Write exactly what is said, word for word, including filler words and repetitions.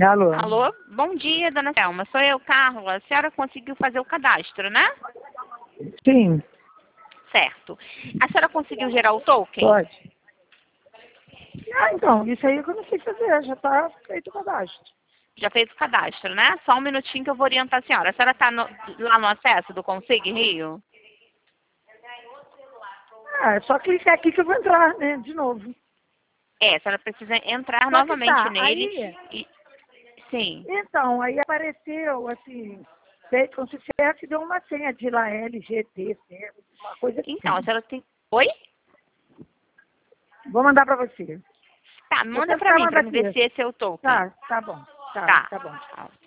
Alô? Alô? Bom dia, dona Selma. Sou eu, Carla. A senhora conseguiu fazer o cadastro, né? Sim, Certo. A senhora conseguiu gerar o token? pode. Ah, então, isso aí que eu não sei fazer, já está feito o cadastro. Já fez o cadastro, né? Só um minutinho que eu vou orientar a senhora. A senhora está lá no acesso do Consig Rio? Ah, é só clicar aqui que eu vou entrar, né, de novo. É, a senhora precisa entrar Só que novamente tá, nele. aí, E... Sim. então, aí apareceu, assim, feito com sucesso e deu uma senha de lá, L G T, uma coisa Então, a assim. senhora tem... Oi? Vou mandar para você. Tá, Vou manda pra tentar mim, mandar pra me ver aqui. se esse é o token. Tá, tá bom. Tá, Tá. tá bom. Tchau.